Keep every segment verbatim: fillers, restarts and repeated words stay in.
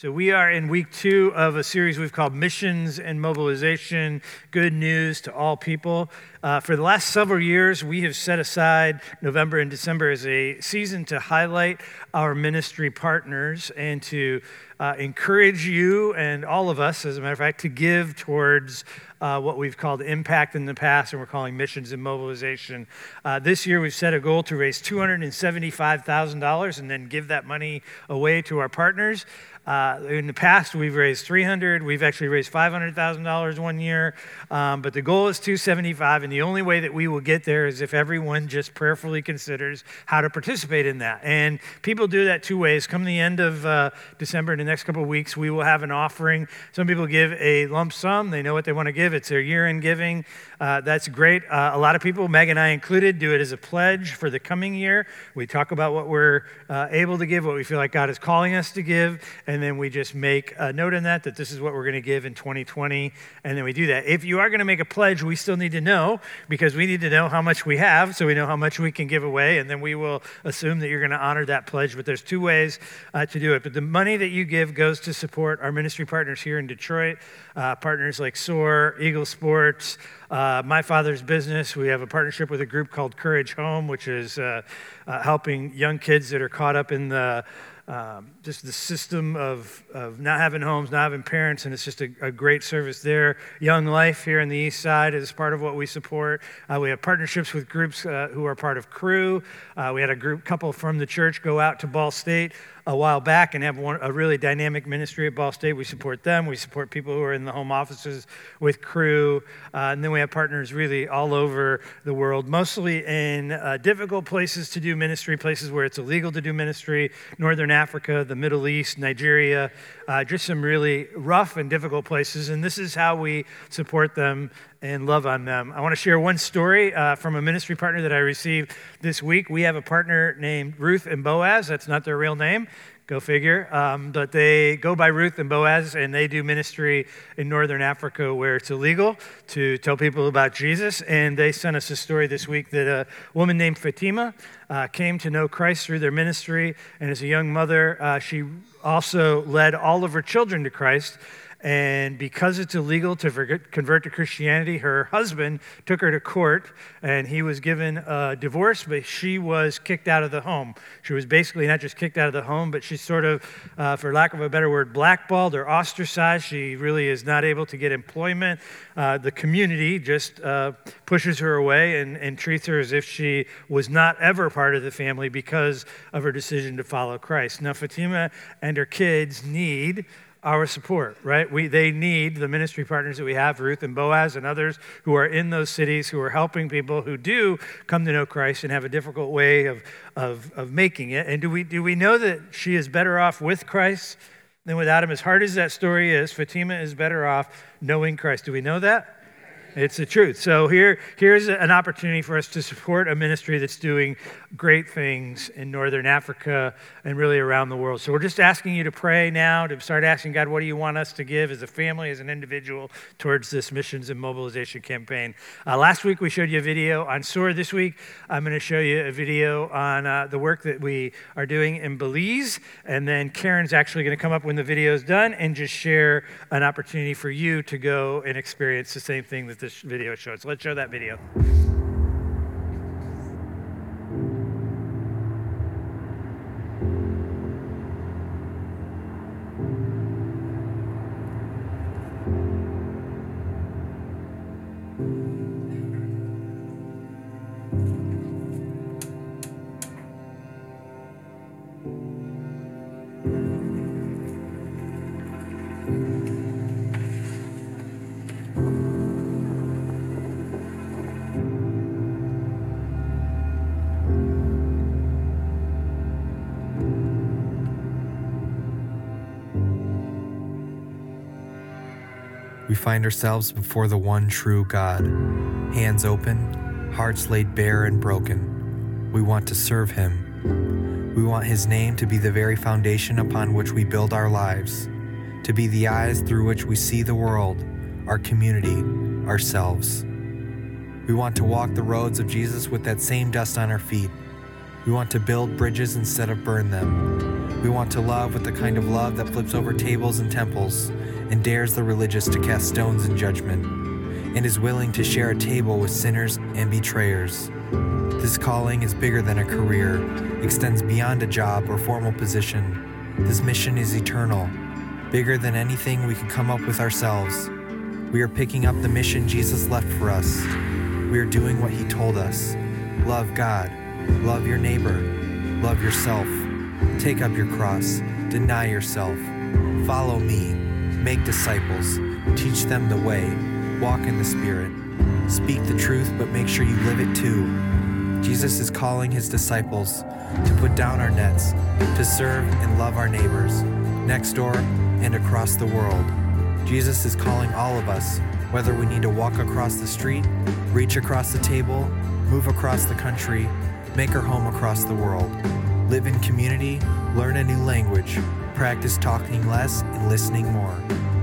So we are in week two of a series we've called Missions and Mobilization, Good News to All People. Uh, for the last several years, we have set aside November and December as a season to highlight our ministry partners and to uh, encourage you and all of us, as a matter of fact, to give towards uh, what we've called impact in the past, and we're calling missions and mobilization. Uh, this year, we've set a goal to raise two hundred seventy-five thousand dollars and then give that money away to our partners. Uh, in the past, we've raised three hundred dollars. We've actually raised five hundred thousand dollars one year. Um, but the goal is two hundred seventy-five thousand dollars, and the only way that we will get there is if everyone just prayerfully considers how to participate in that. And people do that two ways. Come the end of uh, December, in the next couple of weeks, we will have an offering. Some people give a lump sum. They know what they want to give. It's their year-end giving. Uh, that's great. Uh, a lot of people, Meg and I included, do it as a pledge for the coming year. We talk about what we're uh, able to give, what we feel like God is calling us to give, and then we just make a note in that, that this is what we're going to give in twenty twenty, and then we do that. If you are going to make a pledge, we still need to know, because we need to know how much we have, so we know how much we can give away, and then we will assume that you're going to honor that pledge. But there's two ways uh, to do it. But the money that you give goes to support our ministry partners here in Detroit, uh, partners like SOAR, Eagle Sports, Uh, My Father's Business. We have a partnership with a group called Courage Home, which is uh, uh, helping young kids that are caught up in the um, just the system of, of not having homes, not having parents, and it's just a, a great service there. Young Life here on the east side is part of what we support. Uh, we have partnerships with groups uh, who are part of Crew. Uh, we had a group couple from the church go out to Ball State a while back and have one, a really dynamic ministry at Ball State. We support them. We support people who are in the home offices with Crew. Uh, and then we have partners really all over the world, mostly in uh, difficult places to do ministry, places where it's illegal to do ministry, Northern Africa, the Middle East, Nigeria, uh, just some really rough and difficult places. And this is how we support them and love on them. I want to share one story uh, from a ministry partner that I received this week. We have a partner named Ruth and Boaz. That's not their real name. Go figure. Um, but they go by Ruth and Boaz, and they do ministry in Northern Africa where it's illegal to tell people about Jesus. And they sent us a story this week that a woman named Fatima uh, came to know Christ through their ministry. And as a young mother, uh, she also led all of her children to Christ. And because it's illegal to convert to Christianity, her husband took her to court, and he was given a divorce, but she was kicked out of the home. She was basically not just kicked out of the home, but she's sort of, uh, for lack of a better word, blackballed or ostracized. She really is not able to get employment. Uh, the community just uh, pushes her away and, and treats her as if she was not ever part of the family because of her decision to follow Christ. Now, Fatima and her kids need our support, right? We They need the ministry partners that we have, Ruth and Boaz and others who are in those cities, who are helping people who do come to know Christ and have a difficult way of, of, of making it. And do we, do we know that she is better off with Christ than without him? As hard as that story is, Fatima is better off knowing Christ. Do we know that? It's the truth. So here, here's an opportunity for us to support a ministry that's doing great things in Northern Africa and really around the world. So we're just asking you to pray now, to start asking God, what do you want us to give as a family, as an individual, towards this missions and mobilization campaign. Uh, last week, we showed you a video on SOAR. This week, I'm going to show you a video on uh, the work that we are doing in Belize. And then Karen's actually going to come up when the video is done and just share an opportunity for you to go and experience the same thing that this video shows. So let's show that video. We find ourselves before the one true God, hands open, hearts laid bare and broken. We want to serve him. We want his name to be the very foundation upon which we build our lives, to be the eyes through which we see the world, our community, ourselves. We want to walk the roads of Jesus with that same dust on our feet. We want to build bridges instead of burn them. We want to love with the kind of love that flips over tables and temples and dares the religious to cast stones in judgment, and is willing to share a table with sinners and betrayers. This calling is bigger than a career, extends beyond a job or formal position. This mission is eternal, bigger than anything we can come up with ourselves. We are picking up the mission Jesus left for us. We are doing what he told us. Love God, love your neighbor, love yourself. Take up your cross, deny yourself. Follow me, make disciples, teach them the way, walk in the Spirit. Speak the truth, but make sure you live it too. Jesus is calling his disciples to put down our nets, to serve and love our neighbors, next door and across the world. Jesus is calling all of us, whether we need to walk across the street, reach across the table, move across the country, make our home across the world. Live in community, learn a new language, practice talking less and listening more.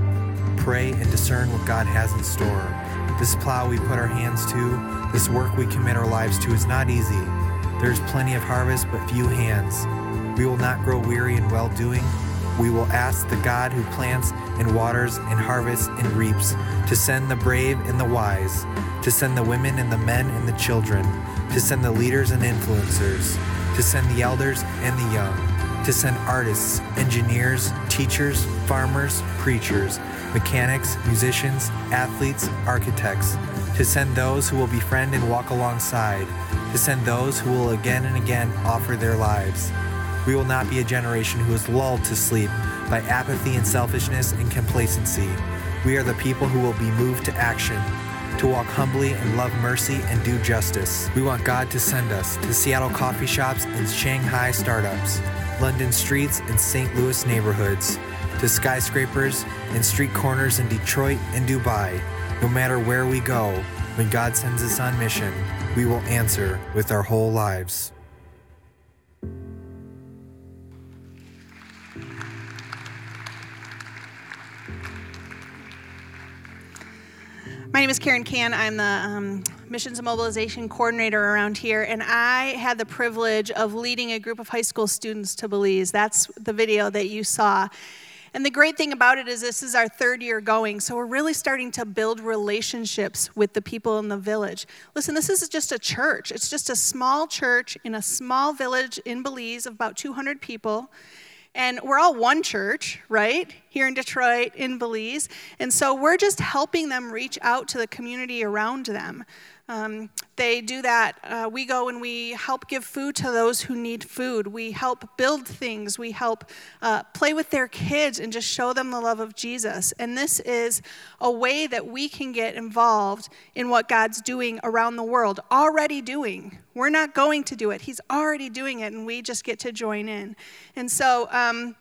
Pray and discern what God has in store. This plow we put our hands to, this work we commit our lives to is not easy. There is plenty of harvest, but few hands. We will not grow weary in well-doing. We will ask the God who plants and waters and harvests and reaps to send the brave and the wise, to send the women and the men and the children, to send the leaders and influencers, to send the elders and the young, to send artists, engineers, teachers, farmers, preachers, mechanics, musicians, athletes, architects, to send those who will befriend and walk alongside, to send those who will again and again offer their lives. We will not be a generation who is lulled to sleep by apathy and selfishness and complacency. We are the people who will be moved to action, to walk humbly and love mercy and do justice. We want God to send us to Seattle coffee shops and Shanghai startups, London streets and Saint Louis neighborhoods, to skyscrapers and street corners in Detroit and Dubai. No matter where we go, when God sends us on mission, we will answer with our whole lives. My name is Karen Can. I'm the um, Missions and Mobilization Coordinator around here, and I had the privilege of leading a group of high school students to Belize. That's the video that you saw. And the great thing about it is this is our third year going, so we're really starting to build relationships with the people in the village. Listen, this is just a church. It's just a small church in a small village in Belize of about two hundred people. And we're all one church, right, here in Detroit, in Belize. And so we're just helping them reach out to the community around them. Um, they do that. Uh, we go and we help give food to those who need food. We help build things. We help uh, play with their kids and just show them the love of Jesus. And this is a way that we can get involved in what God's doing around the world, already doing. We're not going to do it. He's already doing it, and we just get to join in. And so um,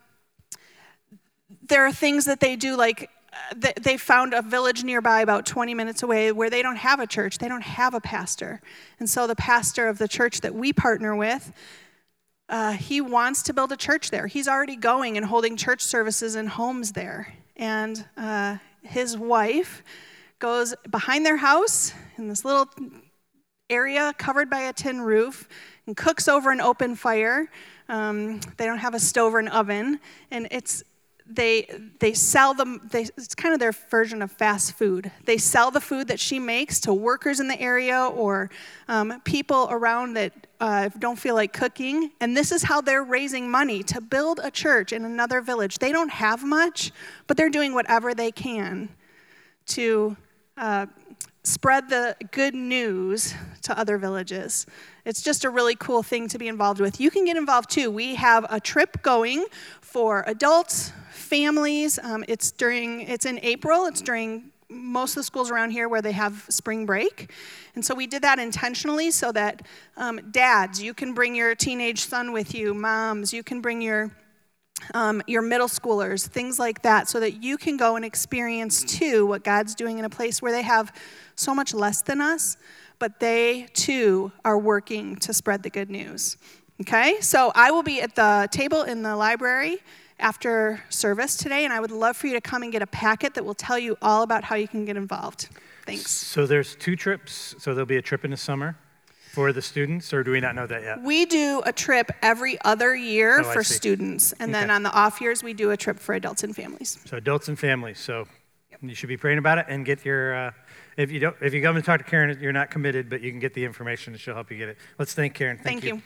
there are things that they do, like they found a village nearby about twenty minutes away where they don't have a church. They don't have a pastor. And so the pastor of the church that we partner with, uh, he wants to build a church there. He's already going and holding church services in homes there. And uh, his wife goes behind their house in this little area covered by a tin roof and cooks over an open fire. Um, they don't have a stove or an oven. And it's They they sell them, they, it's kind of their version of fast food. They sell the food that she makes to workers in the area or um, people around that uh, don't feel like cooking. And this is how they're raising money to build a church in another village. They don't have much, but they're doing whatever they can to uh, spread the good news to other villages. It's just a really cool thing to be involved with. You can get involved too. We have a trip going for adults, families. Um, it's during, it's in April. It's during most of the schools around here where they have spring break. And so we did that intentionally so that um, dads, you can bring your teenage son with you. Moms, you can bring your um, your middle schoolers, things like that, so that you can go and experience too what God's doing in a place where they have so much less than us, but they too are working to spread the good news. Okay, so I will be at the table in the library after service today, and I would love for you to come and get a packet that will tell you all about how you can get involved. Thanks. So there's two trips. So there'll be a trip in the summer. for the students, or do we not know that yet? We do a trip every other year Oh, I for see. students, and then Okay. on the off years, we do a trip for adults and families. So adults and families. So you should be praying about it and get your. Uh, if you don't, if you come and talk to Karen, you're not committed, but you can get the information and she'll help you get it. Let's thank Karen. Thank, Thank you.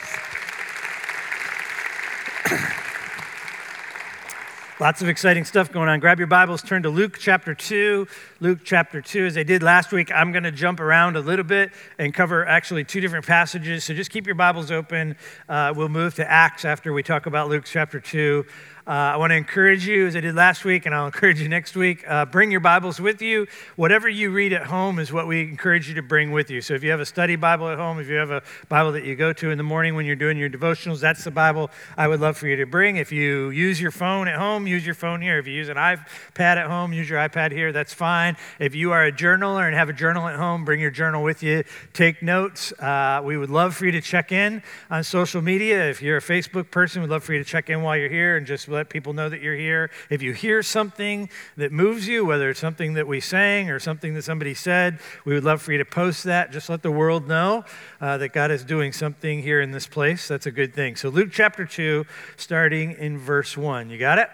Lots of exciting stuff going on. Grab your Bibles, turn to Luke chapter two. Luke chapter two, as I did last week, I'm going to jump around a little bit and cover actually two different passages. So just keep your Bibles open. Uh, we'll move to Acts after we talk about Luke chapter two. Uh, I want to encourage you, as I did last week, and I'll encourage you next week, uh, bring your Bibles with you. Whatever you read at home is what we encourage you to bring with you. So if you have a study Bible at home, if you have a Bible that you go to in the morning when you're doing your devotionals, that's the Bible I would love for you to bring. If you use your phone at home, use your phone here. If you use an iPad at home, use your iPad here. That's fine. If you are a journaler and have a journal at home, bring your journal with you. Take notes. Uh, we would love for you to check in on social media. If you're a Facebook person, we'd love for you to check in while you're here and just let people know that you're here. If you hear something that moves you, whether it's something that we sang or something that somebody said, we would love for you to post that. Just let the world know uh, that God is doing something here in this place. That's a good thing. So Luke chapter two, starting in verse one. You got it?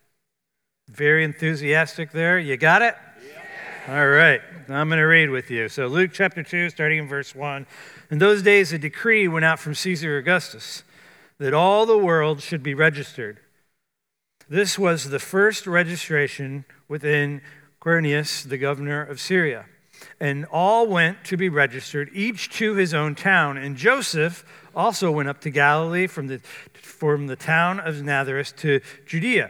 Very enthusiastic there. You got it? Yeah. All right. I'm going to read with you. So Luke chapter two, starting in verse one. In those days, a decree went out from Caesar Augustus that all the world should be registered. This was the first registration within Quirinius, the governor of Syria. And all went to be registered, each to his own town. And Joseph also went up to Galilee from the, from the town of Nazareth to Judea,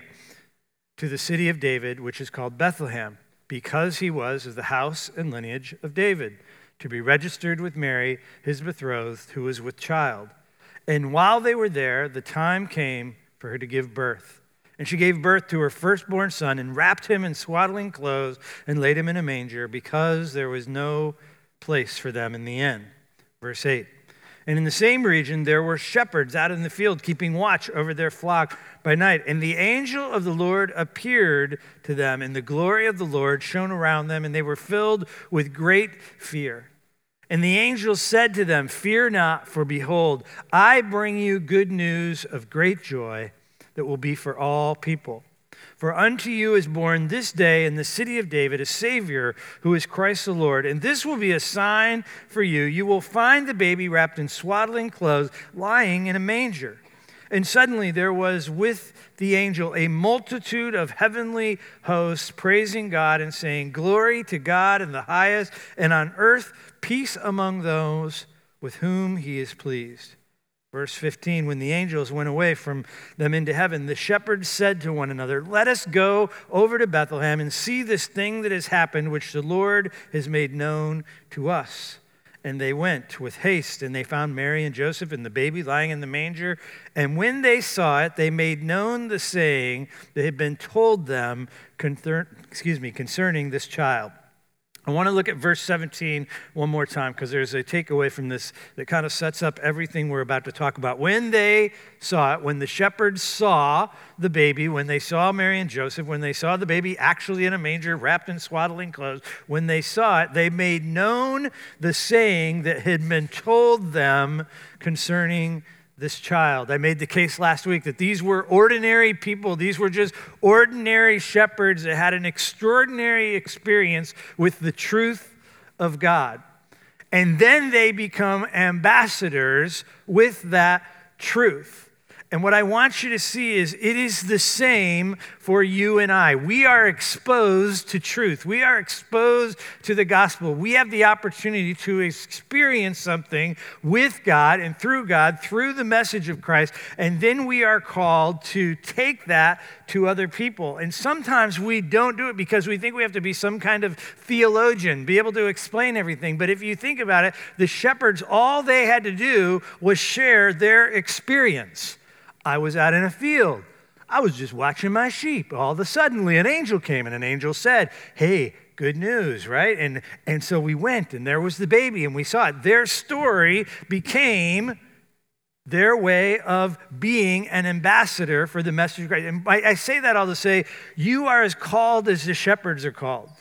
to the city of David, which is called Bethlehem, because he was of the house and lineage of David, to be registered with Mary, his betrothed, who was with child. And while they were there, the time came for her to give birth. And she gave birth to her firstborn son and wrapped him in swaddling clothes and laid him in a manger because there was no place for them in the inn. Verse eight. And in the same region there were shepherds out in the field keeping watch over their flock by night. And the angel of the Lord appeared to them, and the glory of the Lord shone around them, and they were filled with great fear. And the angel said to them, "Fear not, for behold, I bring you good news of great joy that will be for all people. For unto you is born this day in the city of David a Savior, who is Christ the Lord. And this will be a sign for you. You will find the baby wrapped in swaddling clothes, lying in a manger." And suddenly there was with the angel a multitude of heavenly hosts praising God and saying, "Glory to God in the highest, and on earth peace among those with whom he is pleased." Verse fifteen, when the angels went away from them into heaven, the shepherds said to one another, "Let us go over to Bethlehem and see this thing that has happened, which the Lord has made known to us." And they went with haste, and they found Mary and Joseph and the baby lying in the manger. And when they saw it, they made known the saying that had been told them concern, excuse me, concerning this child. I want to look at verse seventeen one more time because there's a takeaway from this that kind of sets up everything we're about to talk about. When they saw it, when the shepherds saw the baby, when they saw Mary and Joseph, when they saw the baby actually in a manger wrapped in swaddling clothes, when they saw it, they made known the saying that had been told them concerning this child. I made the case last week that these were ordinary people. These were just ordinary shepherds that had an extraordinary experience with the truth of God. And then they become ambassadors with that truth. And what I want you to see is it is the same for you and I. We are exposed to truth. We are exposed to the gospel. We have the opportunity to experience something with God and through God, through the message of Christ. And then we are called to take that to other people. And sometimes we don't do it because we think we have to be some kind of theologian, be able to explain everything. But if you think about it, the shepherds, all they had to do was share their experience. I was out in a field. I was just watching my sheep. All of a sudden, an angel came, and an angel said, "Hey, good news," right? And, and so we went, and there was the baby, and we saw it. Their story became their way of being an ambassador for the message of Christ. And I, I say that all to say, you are as called as the shepherds are called.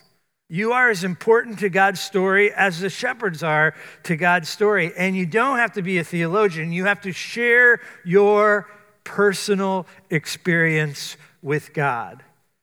You are as important to God's story as the shepherds are to God's story. And you don't have to be a theologian. You have to share your personal experience with God.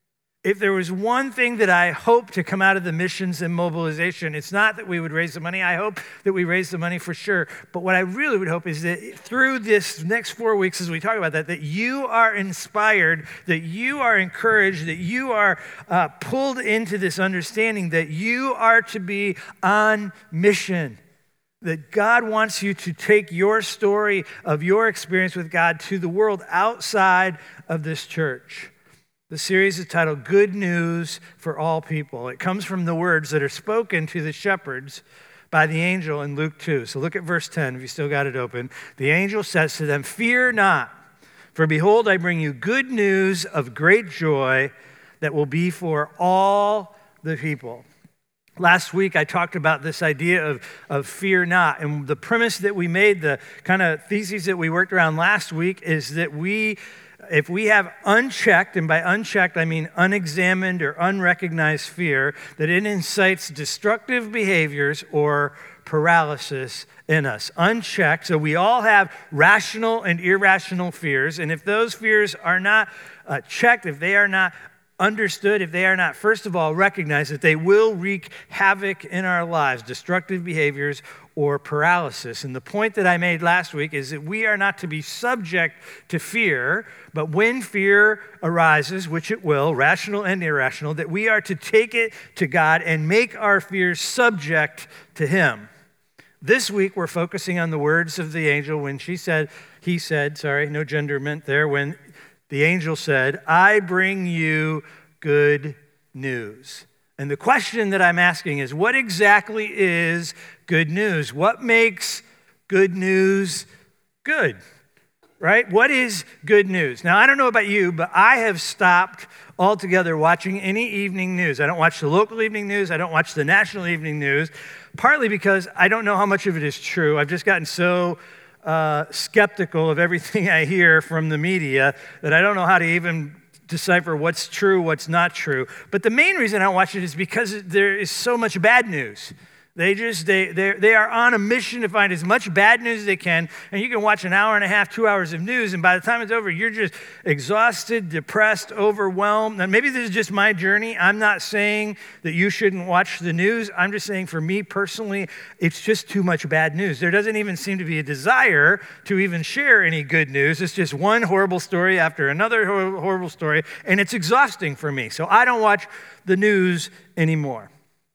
If there was one thing that I hope to come out of the missions and mobilization, it's not that we would raise the money. I hope that we raise the money for sure. But what I really would hope is that through this next four weeks, as we talk about that, that you are inspired, that you are encouraged, that you are uh, pulled into this understanding that you are to be on mission. That God wants you to take your story of your experience with God to the world outside of this church. The series is titled Good News for All People. It comes from the words that are spoken to the shepherds by the angel in Luke two. So look at verse ten, if you still got it open. The angel says to them, "Fear not, for behold, I bring you good news of great joy that will be for all the people." Last week, I talked about this idea of, of fear not. And the premise that we made, the kind of theses that we worked around last week is that we, if we have unchecked, and by unchecked, I mean unexamined or unrecognized fear, that it incites destructive behaviors or paralysis in us. Unchecked, so we all have rational and irrational fears. And if those fears are not uh, checked, if they are not understood, if they are not, first of all, recognized, that they will wreak havoc in our lives, destructive behaviors or paralysis. And the point that I made last week is that we are not to be subject to fear, but when fear arises, which it will, rational and irrational, that we are to take it to God and make our fears subject to Him. This week, we're focusing on the words of the angel when she said, he said, sorry, no gender meant there, when the angel said, "I bring you good news." And the question that I'm asking is, what exactly is good news? What makes good news good? Right? What is good news? Now, I don't know about you, but I have stopped altogether watching any evening news. I don't watch the local evening news. I don't watch the national evening news, partly because I don't know how much of it is true. I've just gotten so Uh, skeptical of everything I hear from the media that I don't know how to even decipher what's true, what's not true. But the main reason I watch it is because there is so much bad news. They just, they, they are on a mission to find as much bad news as they can, and you can watch an hour and a half, two hours of news, and by the time it's over, you're just exhausted, depressed, overwhelmed. Now, maybe this is just my journey. I'm not saying that you shouldn't watch the news. I'm just saying for me personally, it's just too much bad news. There doesn't even seem to be a desire to even share any good news. It's just one horrible story after another horrible story, and it's exhausting for me. So I don't watch the news anymore.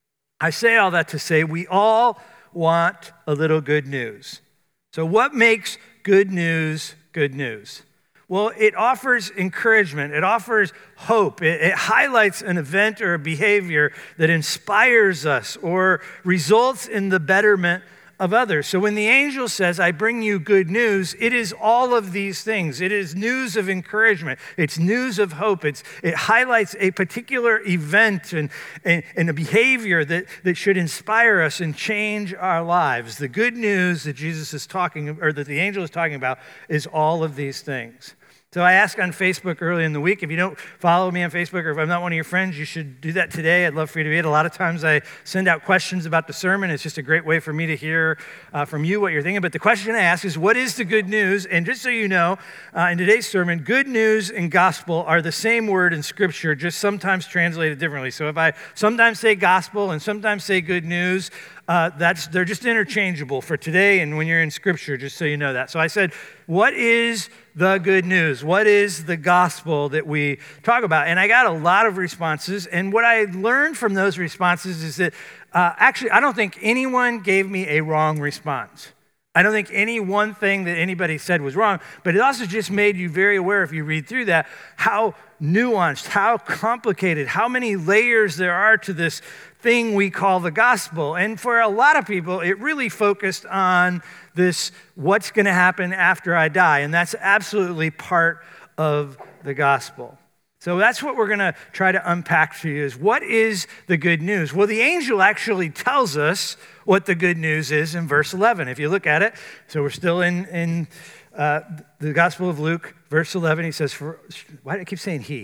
I say all that to say we all want a little good news. So what makes good news good news? Well, it offers encouragement. It offers hope. It, it highlights an event or a behavior that inspires us or results in the betterment of others. So when the angel says, "I bring you good news," it is all of these things. It is news of encouragement. It's news of hope. It's, it highlights a particular event and, and, and a behavior that, that should inspire us and change our lives. The good news that Jesus is talking, or that the angel is talking about, is all of these things. So I asked on Facebook early in the week, if you don't follow me on Facebook or if I'm not one of your friends, you should do that today. I'd love for you to be it. A lot of times I send out questions about the sermon. It's just a great way for me to hear uh, from you what you're thinking. But the question I ask is, what is the good news? And just so you know, uh, in today's sermon, good news and gospel are the same word in Scripture, just sometimes translated differently. So if I sometimes say gospel and sometimes say good news, Uh, that's they're just interchangeable for today and when you're in Scripture, just so you know that. So I said, what is the good news? What is the gospel that we talk about? And I got a lot of responses. And what I learned from those responses is that uh, actually, I don't think anyone gave me a wrong response. I don't think any one thing that anybody said was wrong, but it also just made you very aware, if you read through that, how nuanced, how complicated, how many layers there are to this thing we call the gospel. And for a lot of people, it really focused on this, what's going to happen after I die. And that's absolutely part of the gospel. So that's what we're going to try to unpack for you is, what is the good news? Well, the angel actually tells us what the good news is in verse eleven. If you look at it, so we're still in, in uh, the Gospel of Luke, verse eleven. He says, for, why do I keep saying he?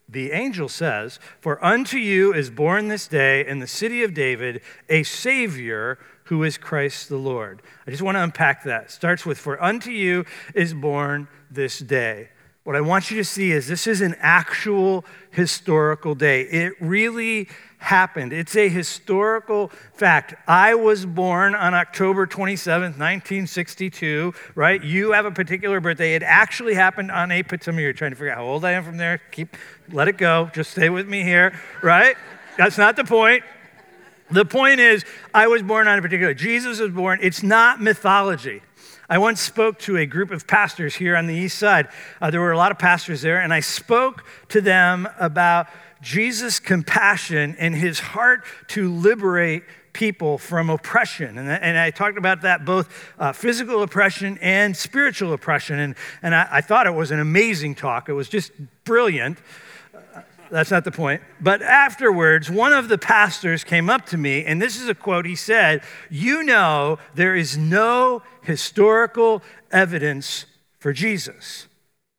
the angel says, "For unto you is born this day in the city of David a Savior who is Christ the Lord." I just want to unpack that. It starts with, "For unto you is born this day." What I want you to see is this is an actual historical day. It really happened. It's a historical fact. I was born on October twenty-seventh, nineteen sixty-two, right? You have a particular birthday. It actually happened on a, some of you are trying to figure out how old I am from there. Keep, let it go. Just stay with me here, right? That's not the point. The point is, I was born on a particular, Jesus was born. It's not mythology. I once spoke to a group of pastors here on the east side. Uh, there were a lot of pastors there, and I spoke to them about Jesus' compassion and his heart to liberate people from oppression. And, and I talked about that, both uh, physical oppression and spiritual oppression. And, and I, I thought it was an amazing talk. It was just brilliant. That's not the point. But afterwards, one of the pastors came up to me, and this is a quote. He said, "You know, there is no historical evidence for Jesus."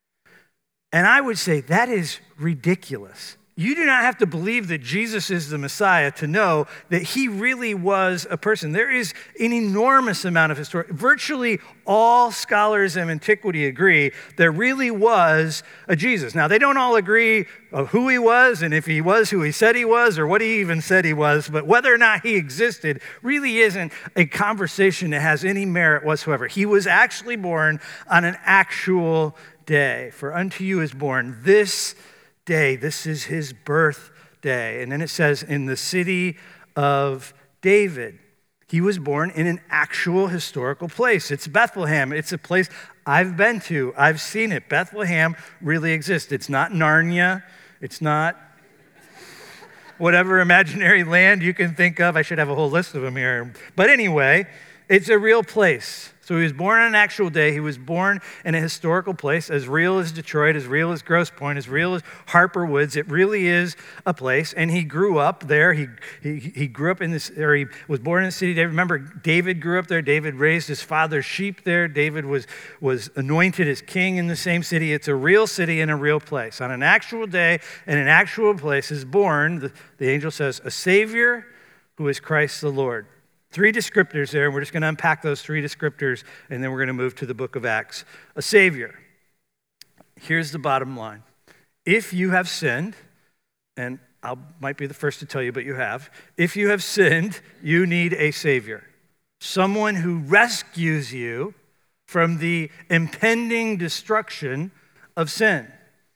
And I would say that is ridiculous. You do not have to believe that Jesus is the Messiah to know that he really was a person. There is an enormous amount of history. Virtually all scholars of antiquity agree there really was a Jesus. Now, they don't all agree of who he was and if he was who he said he was or what he even said he was, but whether or not he existed really isn't a conversation that has any merit whatsoever. He was actually born on an actual day. "For unto you is born this day." This is his birthday. And then it says, "in the city of David." He was born in an actual historical place. It's Bethlehem. It's a place I've been to. I've seen it. Bethlehem really exists. It's not Narnia. It's not whatever imaginary land you can think of. I should have a whole list of them here. But anyway, it's a real place. So he was born on an actual day. He was born in a historical place, as real as Detroit, as real as Grosse Pointe, as real as Harper Woods. It really is a place. And he grew up there. He he, he grew up in this, or he was born in the city. Remember, David grew up there. David raised his father's sheep there. David was, was anointed as king in the same city. It's a real city in a real place. On an actual day, in an actual place is born, the, the angel says, a Savior who is Christ the Lord. Three descriptors there, and we're just going to unpack those three descriptors, and then we're going to move to the book of Acts. A Savior. Here's the bottom line. If you have sinned, and I might be the first to tell you, but you have. If you have sinned, you need a Savior. Someone who rescues you from the impending destruction of sin.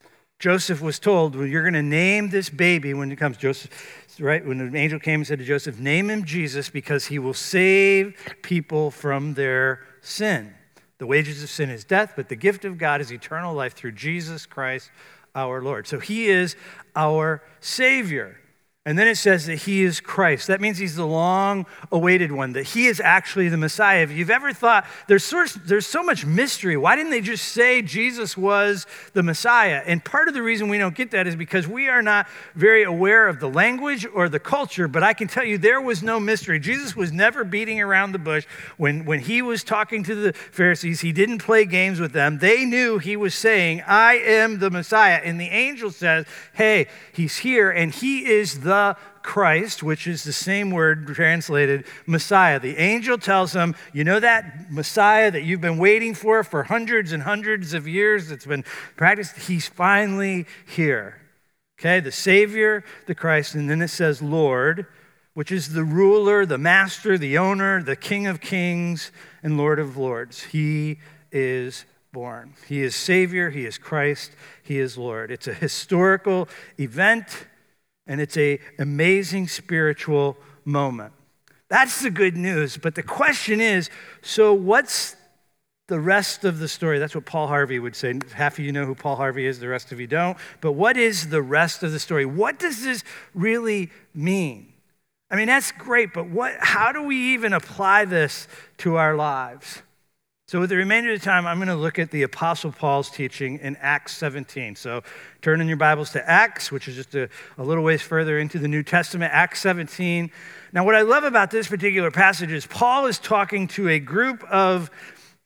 Joseph was told, well, you're going to name this baby when it comes. Joseph, right? When the angel came and said to Joseph, name him Jesus because he will save people from their sin. The wages of sin is death, but the gift of God is eternal life through Jesus Christ our Lord. So he is our Savior. And then it says that he is Christ. That means he's the long-awaited one, that he is actually the Messiah. If you've ever thought, there's so, there's so much mystery. Why didn't they just say Jesus was the Messiah? And part of the reason we don't get that is because we are not very aware of the language or the culture, but I can tell you there was no mystery. Jesus was never beating around the bush. When, when he was talking to the Pharisees, he didn't play games with them. They knew he was saying, I am the Messiah. And the angel says, hey, he's here, and he is the The Christ, which is the same word translated Messiah. The angel tells him, you know that Messiah that you've been waiting for for hundreds and hundreds of years that's been practiced? He's finally here. Okay, the Savior, the Christ, and then it says Lord, which is the ruler, the master, the owner, the King of kings, and Lord of lords. He is born. He is Savior, he is Christ, he is Lord. It's a historical event. And it's an amazing spiritual moment. That's the good news. But the question is, so what's the rest of the story? That's what Paul Harvey would say. Half of you know who Paul Harvey is, the rest of you don't. But what is the rest of the story? What does this really mean? I mean, that's great, but what? How do we even apply this to our lives? So with the remainder of the time, I'm going to look at the Apostle Paul's teaching in Acts seventeen. So turn in your Bibles to Acts, which is just a, a little ways further into the New Testament, Acts seventeen. Now, what I love about this particular passage is Paul is talking to a group of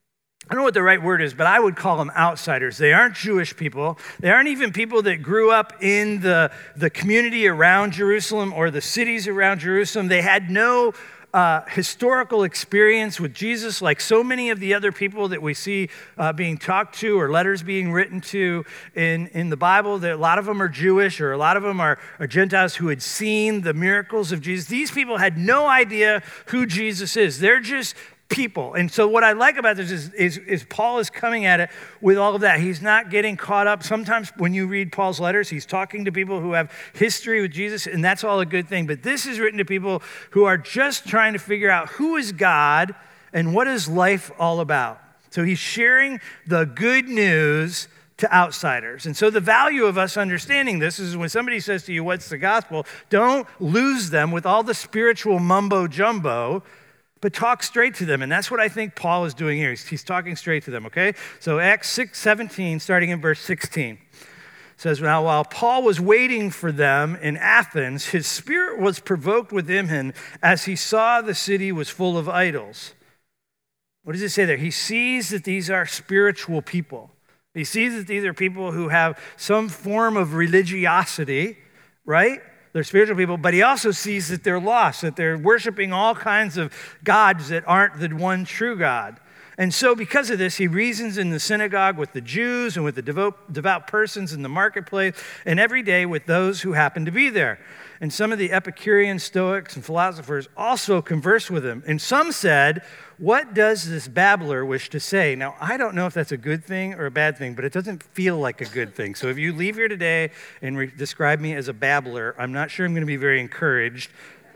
I don't know what the right word is, but I would call them outsiders. They aren't Jewish people. They aren't even people that grew up in the, the community around Jerusalem or the cities around Jerusalem. They had no uh, historical experience with Jesus like so many of the other people that we see uh, being talked to or letters being written to in, in the Bible. That a lot of them are Jewish or a lot of them are, are Gentiles who had seen the miracles of Jesus. These people had no idea who Jesus is. They're just people. And so what I like about this is, is, is Paul is coming at it with all of that. He's not getting caught up. Sometimes when you read Paul's letters, he's talking to people who have history with Jesus, and that's all a good thing. But this is written to people who are just trying to figure out who is God and what is life all about. So he's sharing the good news to outsiders. And so the value of us understanding this is when somebody says to you, what's the gospel? Don't lose them with all the spiritual mumbo jumbo, but talk straight to them. And that's what I think Paul is doing here. He's, he's talking straight to them, okay? So Acts six seventeen, starting in verse sixteen, says, now while Paul was waiting for them in Athens, his spirit was provoked within him as he saw the city was full of idols. What does it say there? He sees that these are spiritual people. He sees that these are people who have some form of religiosity, right? They're spiritual people, but he also sees that they're lost, that they're worshiping all kinds of gods that aren't the one true God. And so because of this, he reasons in the synagogue with the Jews and with the devout, devout persons in the marketplace, and every day with those who happen to be there. And some of the Epicurean, Stoics, and philosophers also conversed with him. And some said, what does this babbler wish to say? Now, I don't know if that's a good thing or a bad thing, but it doesn't feel like a good thing. So if you leave here today and re- describe me as a babbler, I'm not sure I'm going to be very encouraged.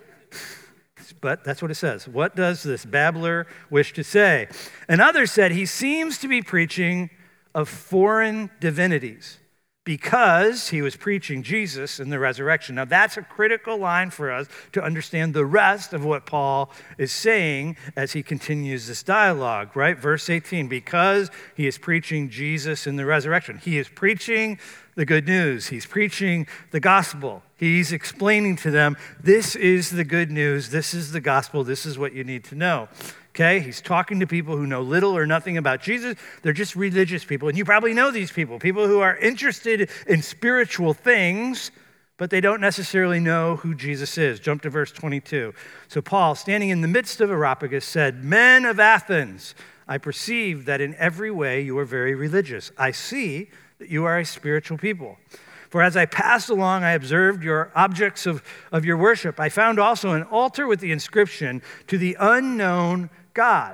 But that's what it says. What does this babbler wish to say? And others said, he seems to be preaching of foreign divinities, because he was preaching Jesus and the resurrection. Now, that's a critical line for us to understand the rest of what Paul is saying as he continues this dialogue, right? Verse eighteen, because he is preaching Jesus and the resurrection. He is preaching the good news. He's preaching the gospel. He's explaining to them, this is the good news. This is the gospel. This is what you need to know. Okay, he's talking to people who know little or nothing about Jesus. They're just religious people. And you probably know these people, people who are interested in spiritual things, but they don't necessarily know who Jesus is. Jump to verse twenty-two. So Paul, standing in the midst of Areopagus, said, men of Athens, I perceive that in every way you are very religious. I see that you are a spiritual people. For as I passed along, I observed your objects of, of your worship. I found also an altar with the inscription, to the unknown God.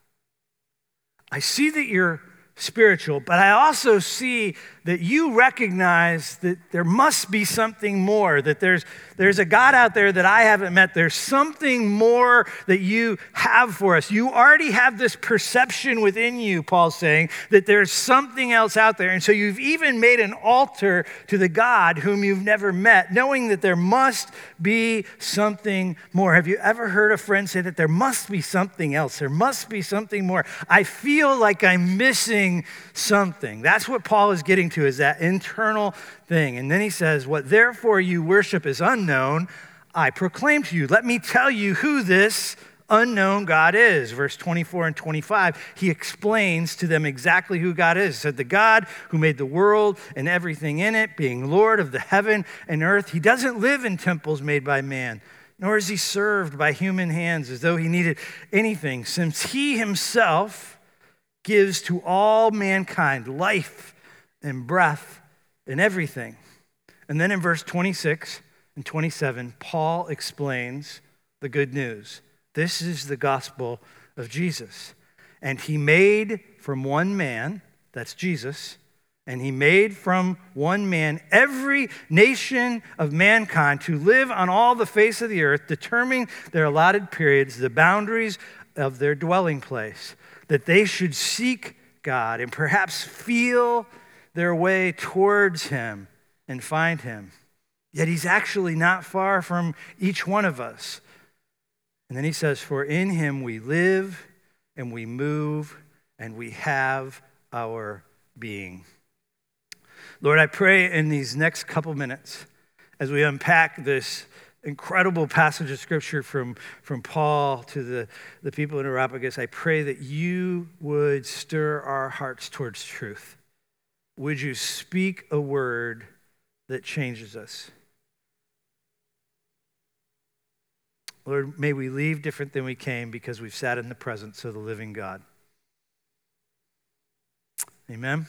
I see that you're spiritual, but I also see that you recognize that there must be something more, that there's, there's a God out there that I haven't met. There's something more that you have for us. You already have this perception within you, Paul's saying, that there's something else out there. And so you've even made an altar to the God whom you've never met, knowing that there must be something more. Have you ever heard a friend say that there must be something else? There must be something more. I feel like I'm missing something. That's what Paul is getting to, is that internal thing. And then he says, what therefore you worship is unknown, I proclaim to you. Let me tell you who this unknown God is. Verse twenty-four and twenty-five, he explains to them exactly who God is. He said, the God who made the world and everything in it, being Lord of the heaven and earth, he doesn't live in temples made by man, nor is he served by human hands as though he needed anything, since he himself gives to all mankind life and breath and everything. And then in verse twenty-six and twenty-seven, Paul explains the good news. This is the gospel of Jesus. And he made from one man, that's Jesus, and he made from one man every nation of mankind to live on all the face of the earth, determining their allotted periods, the boundaries of their dwelling place, that they should seek God and perhaps feel their way towards him and find him. Yet he's actually not far from each one of us. And then he says, for in him we live and we move and we have our being. Lord, I pray in these next couple minutes, as we unpack this incredible passage of scripture from, from Paul to the, the people in Areopagus, I pray that you would stir our hearts towards truth. Would you speak a word that changes us? Lord, may we leave different than we came because we've sat in the presence of the living God. Amen.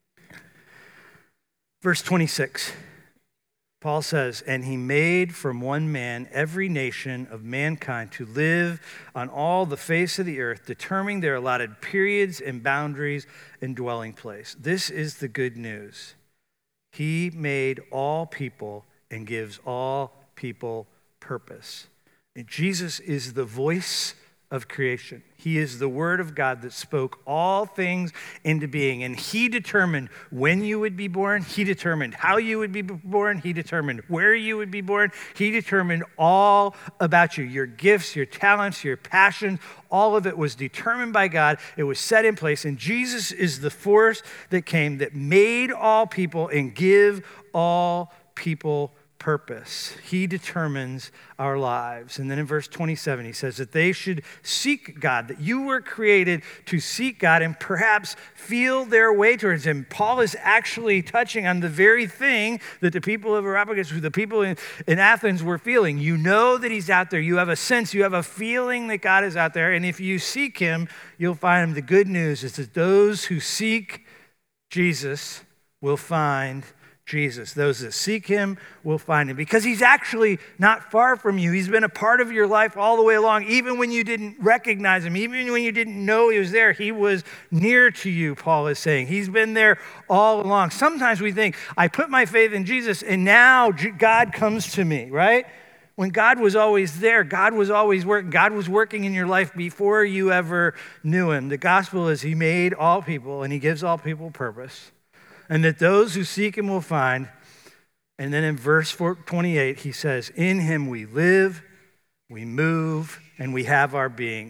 Verse twenty-six. Paul says, and he made from one man every nation of mankind to live on all the face of the earth, determining their allotted periods and boundaries and dwelling place. This is the good news. He made all people and gives all people purpose. And Jesus is the voice of creation. He is the word of God that spoke all things into being. And he determined when you would be born. He determined how you would be born. He determined where you would be born. He determined all about you, your gifts, your talents, your passions. All of it was determined by God. It was set in place. And Jesus is the force that came that made all people and give all people purpose. He determines our lives. And then in verse twenty-seven, he says that they should seek God, that you were created to seek God and perhaps feel their way towards him. Paul is actually touching on the very thing that the people of Areopagus, the people in, in Athens were feeling. You know that he's out there. You have a sense, you have a feeling that God is out there. And if you seek him, you'll find him. The good news is that those who seek Jesus will find Jesus. Those that seek him will find him because he's actually not far from you. He's been a part of your life all the way along. Even when you didn't recognize him, even when you didn't know he was there, he was near to you, Paul is saying. He's been there all along. Sometimes we think, I put my faith in Jesus and now God comes to me, right? When God was always there, God was always working. God was working in your life before you ever knew him. The gospel is he made all people and he gives all people purpose. And that those who seek him will find. And then in verse twenty-eight, he says, in him we live, we move, and we have our being.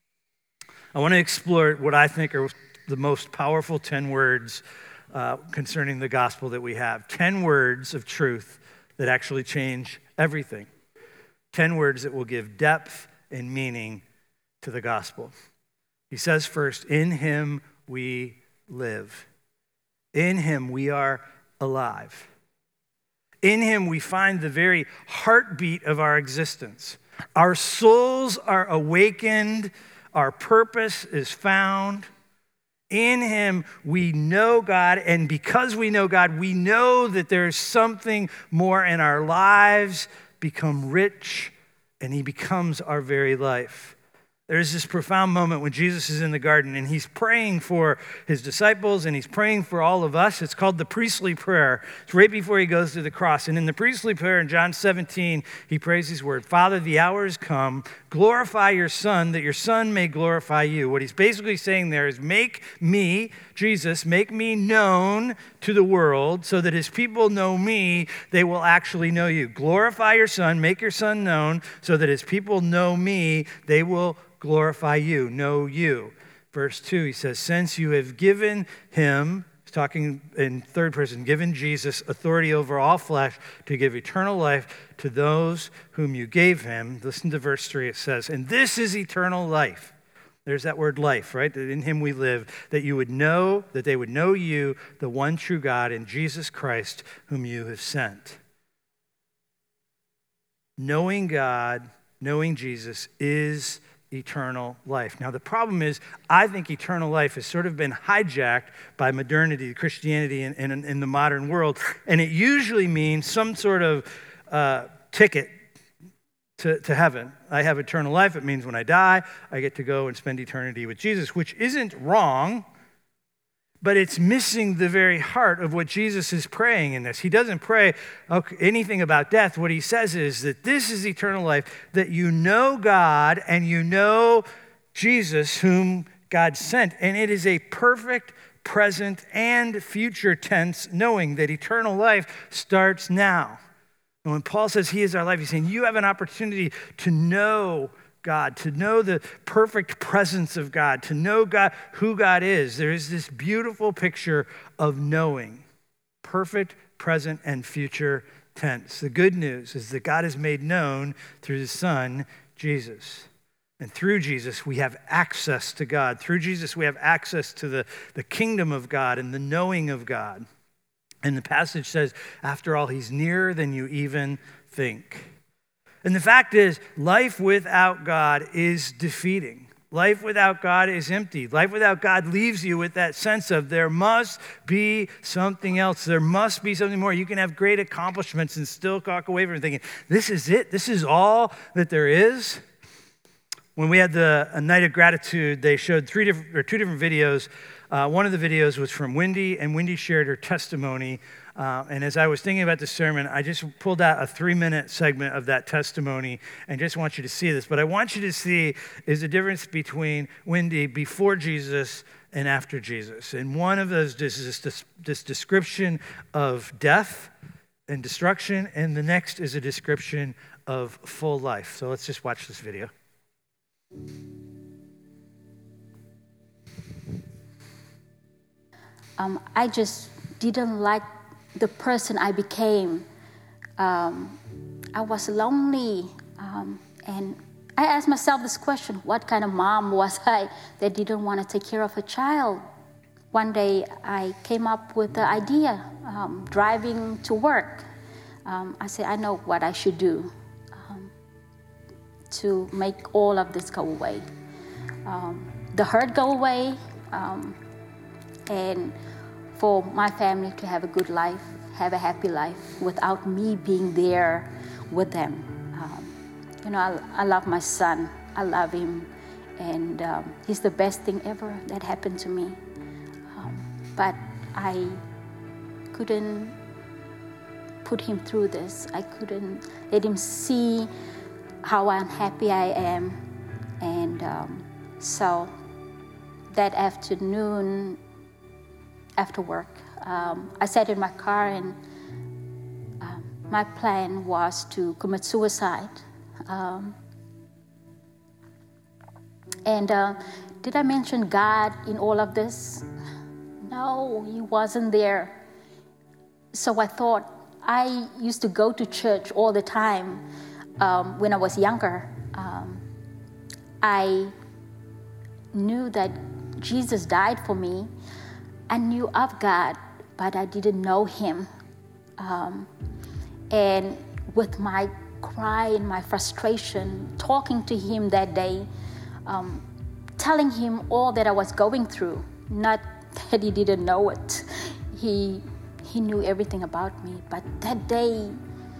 I want to explore what I think are the most powerful ten words uh, concerning the gospel that we have. ten words of truth that actually change everything. ten words that will give depth and meaning to the gospel. He says first, in him we live. In him we are alive. In him we find the very heartbeat of our existence. Our souls are awakened. Our purpose is found. In him we know God, and because we know God, we know that there's something more, and our lives become rich, and he becomes our very life. There's this profound moment when Jesus is in the garden and he's praying for his disciples and he's praying for all of us. It's called the priestly prayer. It's right before he goes to the cross. And in the priestly prayer in John seventeen, he prays these words, Father, the hour has come. Glorify your Son, that your Son may glorify you. What he's basically saying there is make me, Jesus, make me known to the world so that as people know me, they will actually know you. Glorify your Son, make your Son known so that as people know me, they will glorify you, know you. Verse two, he says, since you have given him, he's talking in third person, given Jesus authority over all flesh to give eternal life to those whom you gave him. Listen to verse three, it says, and this is eternal life. There's that word life, right? That in him we live, that you would know, that they would know you, the one true God, and Jesus Christ, whom you have sent. Knowing God, knowing Jesus is eternal life. Now, the problem is, I think eternal life has sort of been hijacked by modernity, Christianity, in, in, in the modern world, and it usually means some sort of uh, ticket to, to heaven. I have eternal life. It means when I die, I get to go and spend eternity with Jesus, which isn't wrong, but it's missing the very heart of what Jesus is praying in this. He doesn't pray anything about death. What he says is that this is eternal life, that you know God and you know Jesus, whom God sent. And it is a perfect present and future tense, knowing that eternal life starts now. And when Paul says he is our life, he's saying you have an opportunity to know God, to know the perfect presence of God, to know God, who God is. There is this beautiful picture of knowing, perfect, present, and future tense. The good news is that God is made known through the Son, Jesus. And through Jesus, we have access to God. Through Jesus, we have access to the, the kingdom of God and the knowing of God. And the passage says, after all, he's nearer than you even think. And the fact is, life without God is defeating. Life without God is empty. Life without God leaves you with that sense of there must be something else. There must be something more. You can have great accomplishments and still walk away from it thinking, this is it. This is all that there is. When we had the a night of gratitude, they showed three different or two different videos. Uh, one of the videos was from Wendy, and Wendy shared her testimony. Uh, and as I was thinking about the sermon, I just pulled out a three-minute segment of that testimony and just want you to see this. But I want you to see is the difference between Wendy before Jesus and after Jesus. And one of those is this, this description of death and destruction, and the next is a description of full life. So let's just watch this video. Um, I just didn't like the person I became. Um, I was lonely, um, and I asked myself this question: what kind of mom was I that didn't want to take care of a child? One day I came up with the idea, um, driving to work. Um, I said, I know what I should do um, to make all of this go away. Um, the hurt go away, um, and for my family to have a good life, have a happy life without me being there with them. Um, you know, I, I love my son. I love him. And um, he's the best thing ever that happened to me. Um, but I couldn't put him through this. I couldn't let him see how unhappy I am. And um, so that afternoon, after work, um, I sat in my car, and um, my plan was to commit suicide. Um, and uh, did I mention God in all of this? No, he wasn't there. So I thought, I used to go to church all the time um, when I was younger. Um, I knew that Jesus died for me. I knew of God, but I didn't know him. Um, and with my cry and my frustration, talking to him that day, um, telling him all that I was going through, not that he didn't know it. He, he knew everything about me. But that day,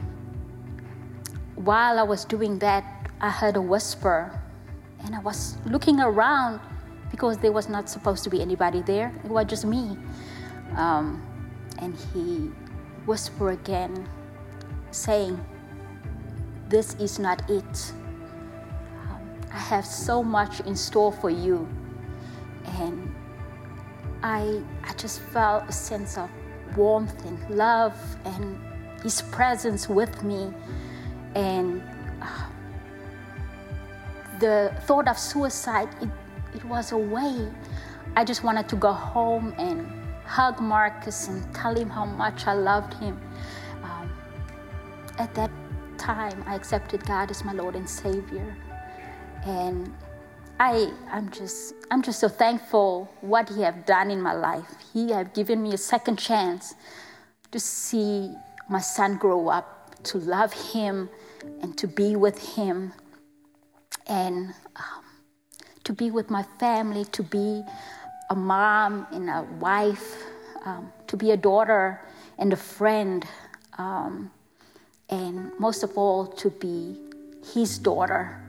while I was doing that, I heard a whisper, and I was looking around, because there was not supposed to be anybody there. It was just me. Um, and he whispered again, saying, this is not it. Um, I have so much in store for you. And I, I just felt a sense of warmth and love and his presence with me. And uh, the thought of suicide, it, It was a way. I just wanted to go home and hug Marcus and tell him how much I loved him. Um, at that time, I accepted God as my Lord and Savior. And I, I'm just, I'm just so thankful what he have done in my life. He have given me a second chance to see my son grow up, to love him and to be with him. And um, to be with my family, to be a mom and a wife, um, to be a daughter and a friend, um, and most of all, to be his daughter.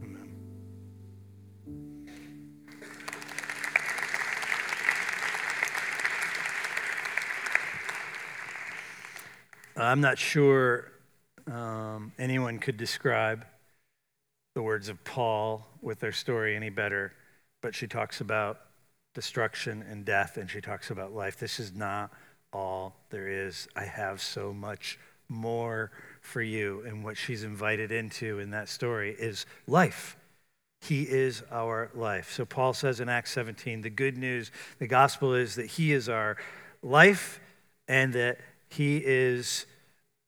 I'm not sure um, anyone could describe the words of Paul with their story any better, but she talks about destruction and death, and she talks about life. This is not all there is. I have so much more for you. And what she's invited into in that story is life. He is our life. So Paul says in Acts seventeen, the good news, the gospel is that he is our life, and that he is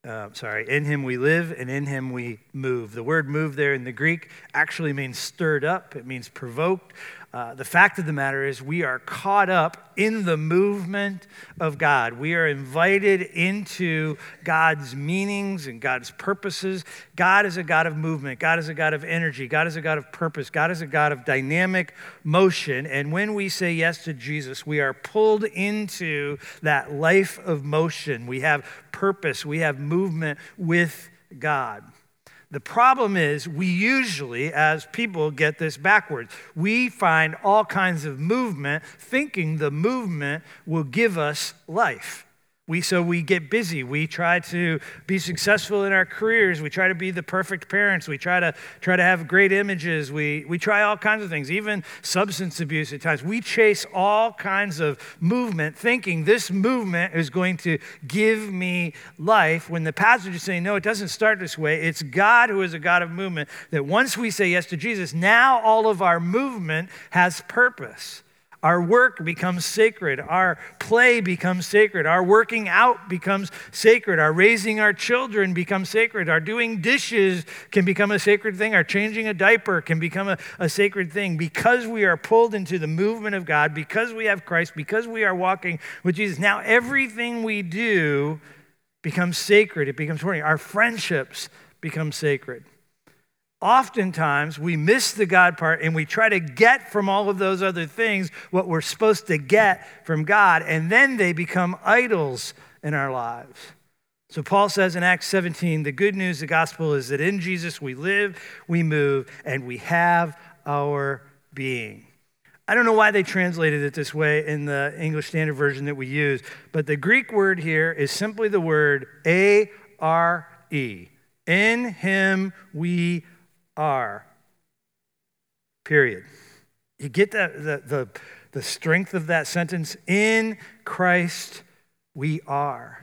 Uh, sorry, in him we live and in him we move. The word move there in the Greek actually means stirred up. It means provoked. Uh, the fact of the matter is we are caught up in the movement of God. We are invited into God's meanings and God's purposes. God is a God of movement. God is a God of energy. God is a God of purpose. God is a God of dynamic motion. And when we say yes to Jesus, we are pulled into that life of motion. We have purpose. We have movement with God. The problem is we usually, as people, get this backwards. We find all kinds of movement thinking the movement will give us life. We, so we get busy. We try to be successful in our careers. We try to be the perfect parents. We try to try to have great images. We, we try all kinds of things, even substance abuse at times. We chase all kinds of movement thinking this movement is going to give me life, when the passage is saying, no, it doesn't start this way. It's God who is a God of movement, that once we say yes to Jesus, now all of our movement has purpose. Our work becomes sacred. Our play becomes sacred. Our working out becomes sacred. Our raising our children becomes sacred. Our doing dishes can become a sacred thing. Our changing a diaper can become a, a sacred thing because we are pulled into the movement of God, because we have Christ, because we are walking with Jesus. Now everything we do becomes sacred. It becomes important. Our friendships become sacred. Oftentimes, we miss the God part and we try to get from all of those other things what we're supposed to get from God, and then they become idols in our lives. So Paul says in Acts seventeen, the good news, the gospel, is that in Jesus we live, we move, and we have our being. I don't know why they translated it this way in the English Standard Version that we use, but the Greek word here is simply the word A R E. In him we are. Period. You get that, the, the, the strength of that sentence? In Christ we are.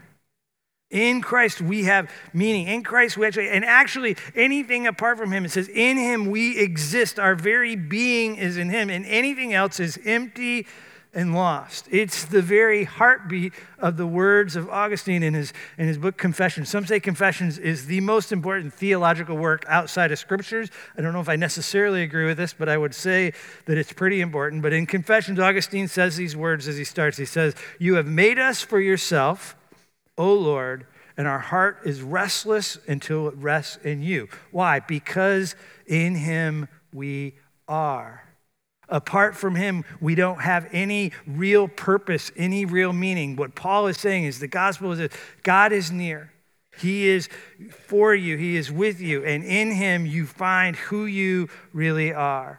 In Christ we have meaning. In Christ we actually, and actually anything apart from him, it says in him we exist. Our very being is in him, and anything else is empty and lost. It's the very heartbeat of the words of Augustine in his, in his book Confessions. Some say Confessions is the most important theological work outside of Scriptures. I don't know if I necessarily agree with this, but I would say that it's pretty important. But in Confessions, Augustine says these words as he starts. He says, "You have made us for yourself, O Lord, and our heart is restless until it rests in you." Why? Because in him we are. Apart from him, we don't have any real purpose, any real meaning. What Paul is saying is the gospel is that God is near. He is for you. He is with you. And in him, you find who you really are.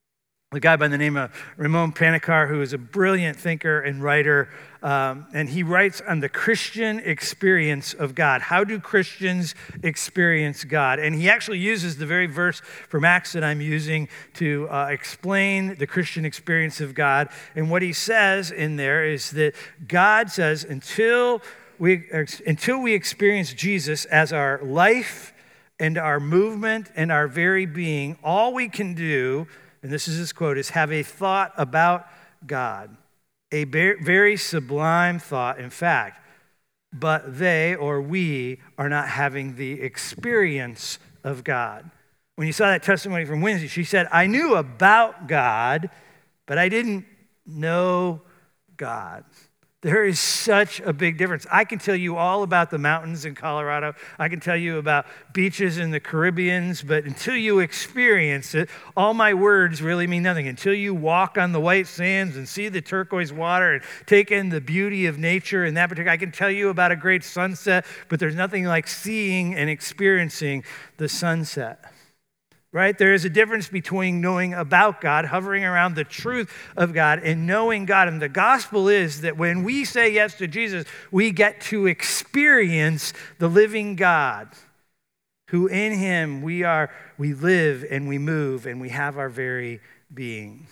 A guy by the name of Ramon Panikkar, who is a brilliant thinker and writer, um, and he writes on the Christian experience of God. How do Christians experience God? And he actually uses the very verse from Acts that I'm using to uh, explain the Christian experience of God. And what he says in there is that God says, until we, until we experience Jesus as our life and our movement and our very being, all we can do, and this is his quote, is have a thought about God, a very sublime thought, in fact, but they, or we, are not having the experience of God. When you saw that testimony from Wednesday, she said, I knew about God, but I didn't know God. There is such a big difference. I can tell you all about the mountains in Colorado. I can tell you about beaches in the Caribbeans, but until you experience it, all my words really mean nothing. Until you walk on the white sands and see the turquoise water and take in the beauty of nature in that particular, I can tell you about a great sunset, but there's nothing like seeing and experiencing the sunset. Right? There is a difference between knowing about God, hovering around the truth of God, and knowing God. And the gospel is that when we say yes to Jesus, we get to experience the living God, who in him we are, we live and we move and we have our very being.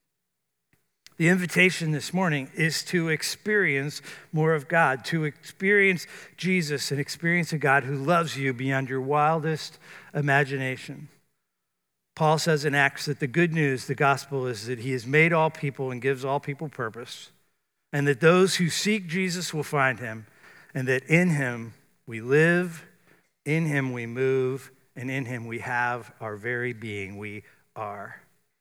The invitation this morning is to experience more of God, to experience Jesus and experience a God who loves you beyond your wildest imagination. Paul says in Acts that the good news, the gospel, is that he has made all people and gives all people purpose, and that those who seek Jesus will find him, and that in him We live, in him we move, and in him we have our very being. We are.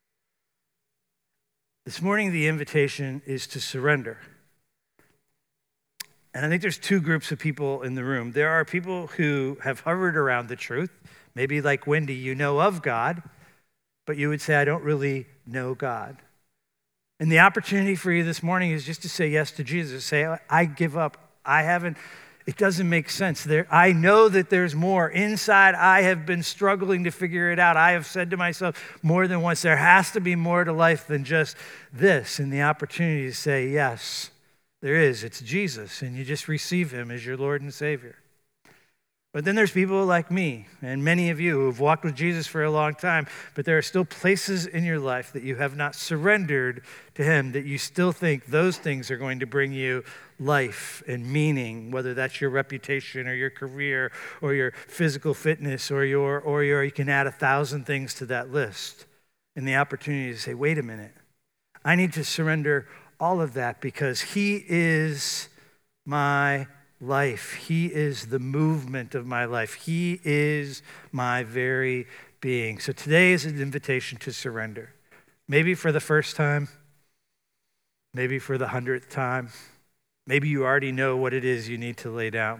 This morning, the invitation is to surrender. And I think there's two groups of people in the room. There are people who have hovered around the truth. Maybe like Wendy, you know of God, but you would say, I don't really know God. And the opportunity for you this morning is just to say yes to Jesus. Say, I give up. I haven't, it doesn't make sense. There, I know that there's more. Inside, I have been struggling to figure it out. I have said to myself more than once, there has to be more to life than just this. And the opportunity to say, yes, there is. It's Jesus. And you just receive him as your Lord and Savior. But then there's people like me and many of you who have walked with Jesus for a long time, but there are still places in your life that you have not surrendered to him, that you still think those things are going to bring you life and meaning, whether that's your reputation or your career or your physical fitness or your, or your, you can add a thousand things to that list. And the opportunity to say, wait a minute, I need to surrender all of that because he is my life. He is the movement of my life. He is my very being. So today is an invitation to surrender. Maybe for the first time, maybe for the hundredth time. Maybe you already know what it is you need to lay down.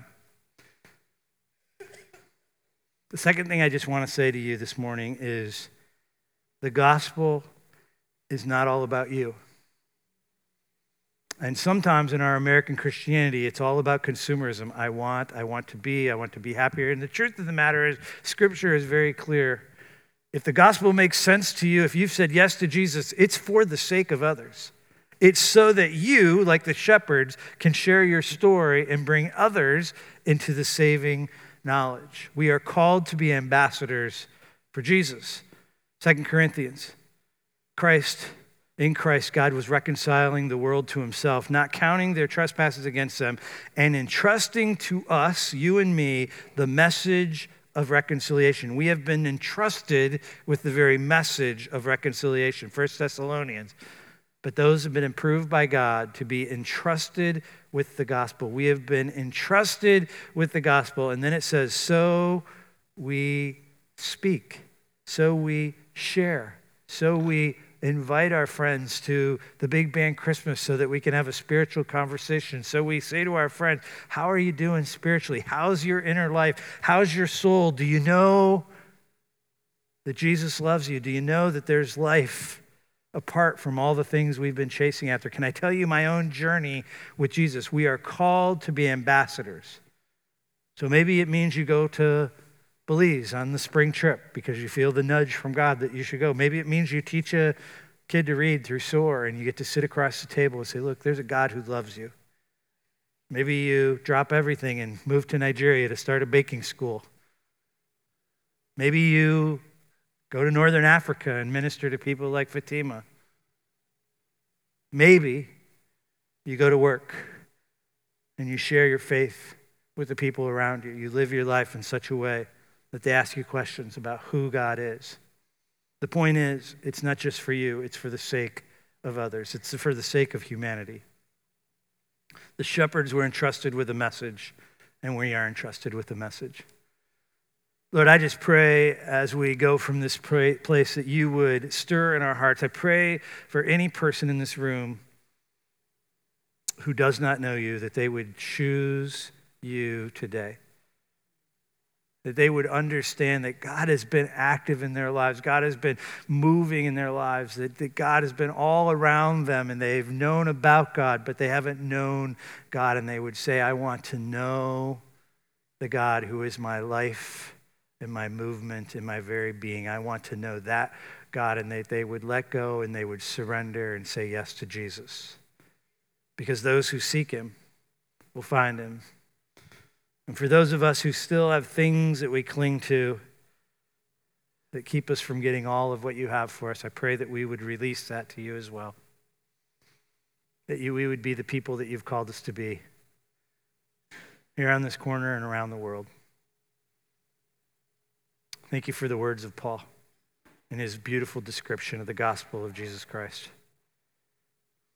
The second thing I just want to say to you this morning is the gospel is not all about you. And sometimes in our American Christianity, it's all about consumerism. I want, I want to be, I want to be happier. And the truth of the matter is, Scripture is very clear. If the gospel makes sense to you, if you've said yes to Jesus, it's for the sake of others. It's so that you, like the shepherds, can share your story and bring others into the saving knowledge. We are called to be ambassadors for Jesus. Second Corinthians, Christ... In Christ, God was reconciling the world to himself, not counting their trespasses against them, and entrusting to us, you and me, the message of reconciliation. We have been entrusted with the very message of reconciliation, First Thessalonians. But those have been approved by God to be entrusted with the gospel. We have been entrusted with the gospel. And then it says, so we speak, so we share, so we invite our friends to the Big Band Christmas so that we can have a spiritual conversation. So we say to our friends, how are you doing spiritually? How's your inner life? How's your soul? Do you know that Jesus loves you? Do you know that there's life apart from all the things we've been chasing after? Can I tell you my own journey with Jesus? We are called to be ambassadors. So maybe it means you go to Belize on the spring trip because you feel the nudge from God that you should go. Maybe it means you teach a kid to read through SOAR and you get to sit across the table and say, look, there's a God who loves you. Maybe you drop everything and move to Nigeria to start a baking school. Maybe you go to Northern Africa and minister to people like Fatima. Maybe you go to work and you share your faith with the people around you. You live your life in such a way that they ask you questions about who God is. The point is, it's not just for you, it's for the sake of others. It's for the sake of humanity. The shepherds were entrusted with a message, and we are entrusted with a message. Lord, I just pray as we go from this place that you would stir in our hearts. I pray for any person in this room who does not know you, that they would choose you today. That they would understand that God has been active in their lives. God has been moving in their lives. That, that God has been all around them and they've known about God, but they haven't known God. And they would say, I want to know the God who is my life and my movement and my very being. I want to know that God. And they, they would let go and they would surrender and say yes to Jesus. Because those who seek him will find him. And for those of us who still have things that we cling to that keep us from getting all of what you have for us, I pray that we would release that to you as well. That you, we would be the people that you've called us to be here on this corner and around the world. Thank you for the words of Paul and his beautiful description of the gospel of Jesus Christ.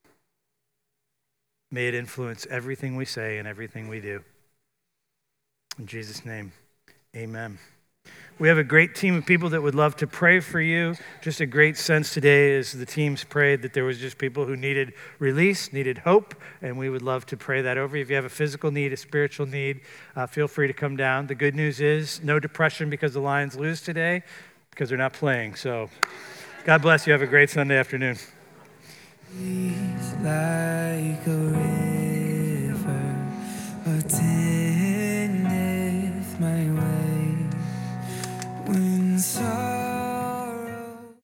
May it influence everything we say and everything we do. In Jesus' name, amen. We have a great team of people that would love to pray for you. Just a great sense today as the teams prayed that there was just people who needed release, needed hope, and we would love to pray that over you. If you have a physical need, a spiritual need, uh, feel free to come down. The good news is no depression because the Lions lose today because they're not playing. So God bless you. Have a great Sunday afternoon. He's like a river, attendeth my way. When sorrow